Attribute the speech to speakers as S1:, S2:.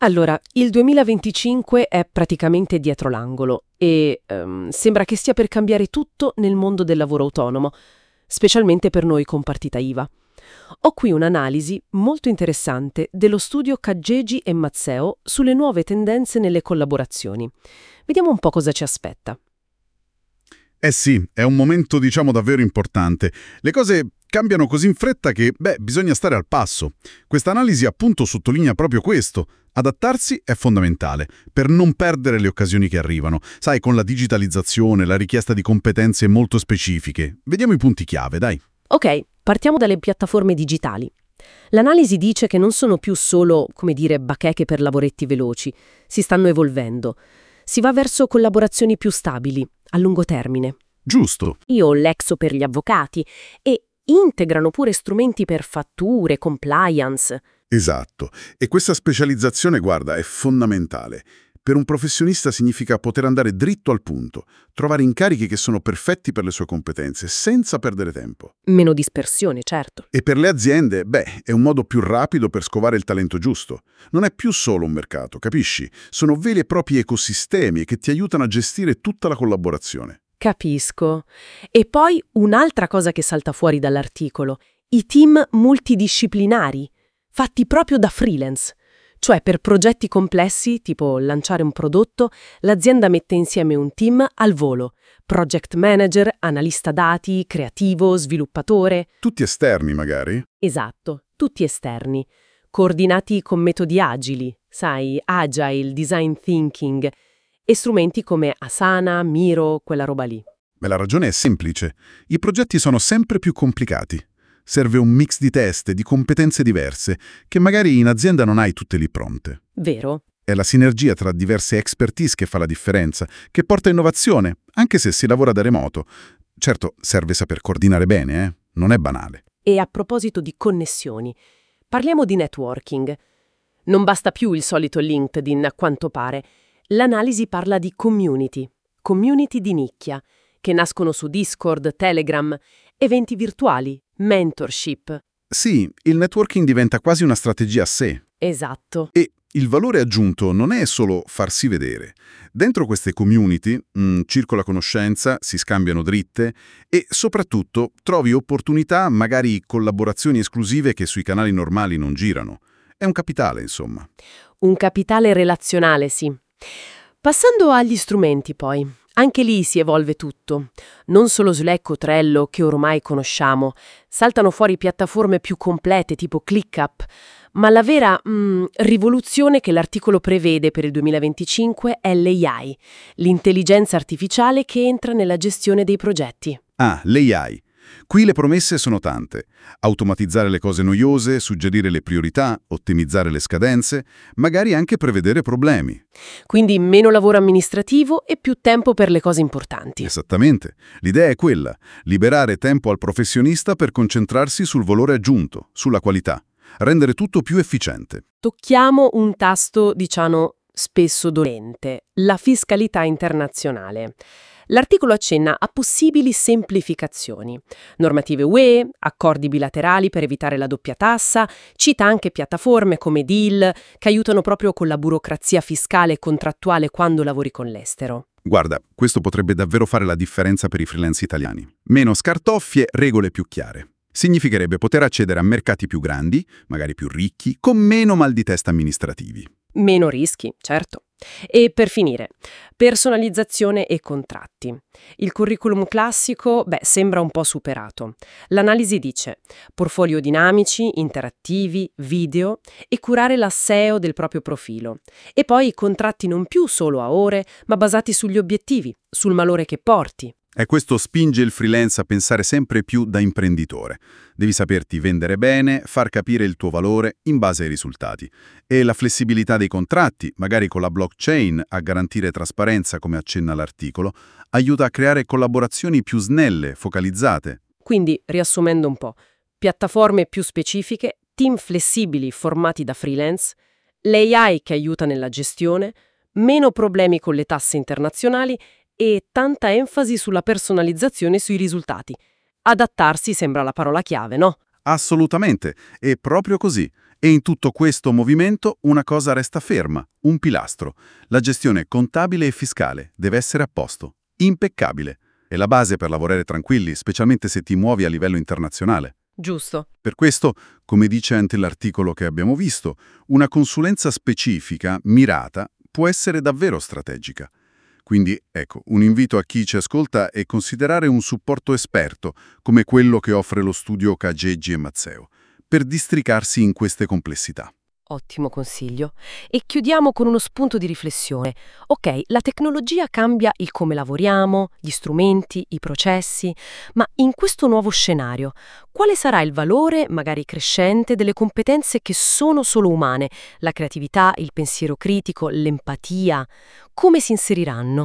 S1: Allora, il 2025 è praticamente dietro l'angolo e sembra che stia per cambiare tutto nel mondo del lavoro autonomo, specialmente per noi con partita IVA. Ho qui un'analisi molto interessante dello studio Caggegi e Mazzeo sulle nuove tendenze nelle collaborazioni. Vediamo un po' cosa ci aspetta.
S2: Eh sì, è un momento diciamo davvero importante. Le cose cambiano così in fretta che, bisogna stare al passo. Questa analisi appunto sottolinea proprio questo. Adattarsi è fondamentale, per non perdere le occasioni che arrivano. Sai, con la digitalizzazione, la richiesta di competenze molto specifiche. Vediamo i punti chiave, dai.
S1: Ok, partiamo dalle piattaforme digitali. L'analisi dice che non sono più solo, come dire, bacheche per lavoretti veloci, si stanno evolvendo. Si va verso collaborazioni più stabili, a lungo termine.
S2: Giusto.
S1: Io ho l'Exo per gli avvocati e integrano pure strumenti per fatture, compliance.
S2: Esatto. E questa specializzazione, guarda, è fondamentale. Per un professionista significa poter andare dritto al punto, trovare incarichi che sono perfetti per le sue competenze, senza perdere tempo.
S1: Meno dispersione, certo.
S2: E per le aziende, è un modo più rapido per scovare il talento giusto. Non è più solo un mercato, capisci? Sono veri e propri ecosistemi che ti aiutano a gestire tutta la collaborazione.
S1: Capisco. E poi un'altra cosa che salta fuori dall'articolo, i team multidisciplinari, fatti proprio da freelance. Cioè per progetti complessi, tipo lanciare un prodotto, l'azienda mette insieme un team al volo. Project manager, analista dati, creativo, sviluppatore.
S2: Tutti esterni, magari?
S1: Esatto, tutti esterni. Coordinati con metodi agili, sai, agile, design thinking, e strumenti come Asana, Miro, quella roba lì.
S2: La ragione è semplice. I progetti sono sempre più complicati. Serve un mix di teste, di competenze diverse, che magari in azienda non hai tutte lì pronte.
S1: Vero?
S2: È la sinergia tra diverse expertise che fa la differenza, che porta a innovazione, anche se si lavora da remoto. Certo, serve saper coordinare bene, Non è banale.
S1: E a proposito di connessioni, parliamo di networking. Non basta più il solito LinkedIn, a quanto pare. L'analisi parla di community di nicchia, che nascono su Discord, Telegram, eventi virtuali, mentorship.
S2: Sì, il networking diventa quasi una strategia a sé.
S1: Esatto.
S2: E il valore aggiunto non è solo farsi vedere. Dentro queste community circola conoscenza, si scambiano dritte e soprattutto trovi opportunità, magari collaborazioni esclusive che sui canali normali non girano. È un capitale, insomma.
S1: Un capitale relazionale, sì. Passando agli strumenti, poi. Anche lì si evolve tutto. Non solo Slack o Trello, che ormai conosciamo. Saltano fuori piattaforme più complete, tipo ClickUp. Ma la vera rivoluzione che l'articolo prevede per il 2025 è l'AI, l'intelligenza artificiale che entra nella gestione dei progetti.
S2: Ah, l'AI. Qui le promesse sono tante. Automatizzare le cose noiose, suggerire le priorità, ottimizzare le scadenze, magari anche prevedere problemi.
S1: Quindi meno lavoro amministrativo e più tempo per le cose importanti.
S2: Esattamente. L'idea è quella, liberare tempo al professionista per concentrarsi sul valore aggiunto, sulla qualità, rendere tutto più efficiente.
S1: Tocchiamo un tasto, diciamo, spesso dolente, la fiscalità internazionale. L'articolo accenna a possibili semplificazioni. Normative UE, accordi bilaterali per evitare la doppia tassa, cita anche piattaforme come Deal che aiutano proprio con la burocrazia fiscale e contrattuale quando lavori con l'estero.
S2: Guarda, questo potrebbe davvero fare la differenza per i freelance italiani. Meno scartoffie, regole più chiare. Significherebbe poter accedere a mercati più grandi, magari più ricchi, con meno mal di testa amministrativi.
S1: Meno rischi, certo. E per finire, personalizzazione e contratti. Il curriculum classico, sembra un po' superato. L'analisi dice portfolio dinamici, interattivi, video e curare la SEO del proprio profilo. E poi i contratti non più solo a ore, ma basati sugli obiettivi, sul valore che porti.
S2: E questo spinge il freelance a pensare sempre più da imprenditore. Devi saperti vendere bene, far capire il tuo valore in base ai risultati. E la flessibilità dei contratti, magari con la blockchain, a garantire trasparenza come accenna l'articolo, aiuta a creare collaborazioni più snelle, focalizzate.
S1: Quindi, riassumendo un po', piattaforme più specifiche, team flessibili formati da freelance, l'AI che aiuta nella gestione, meno problemi con le tasse internazionali e tanta enfasi sulla personalizzazione e sui risultati. Adattarsi sembra la parola chiave, no?
S2: Assolutamente, è proprio così. E in tutto questo movimento una cosa resta ferma, un pilastro. La gestione contabile e fiscale deve essere a posto, impeccabile. È la base per lavorare tranquilli, specialmente se ti muovi a livello internazionale.
S1: Giusto.
S2: Per questo, come dice anche l'articolo che abbiamo visto, una consulenza specifica, mirata, può essere davvero strategica. Quindi, ecco, un invito a chi ci ascolta è considerare un supporto esperto, come quello che offre lo studio Cageggi e Mazzeo, per districarsi in queste complessità.
S1: Ottimo consiglio. E chiudiamo con uno spunto di riflessione. Ok, la tecnologia cambia il come lavoriamo, gli strumenti, i processi, ma in questo nuovo scenario, quale sarà il valore, magari crescente, delle competenze che sono solo umane? La creatività, il pensiero critico, l'empatia? Come si inseriranno?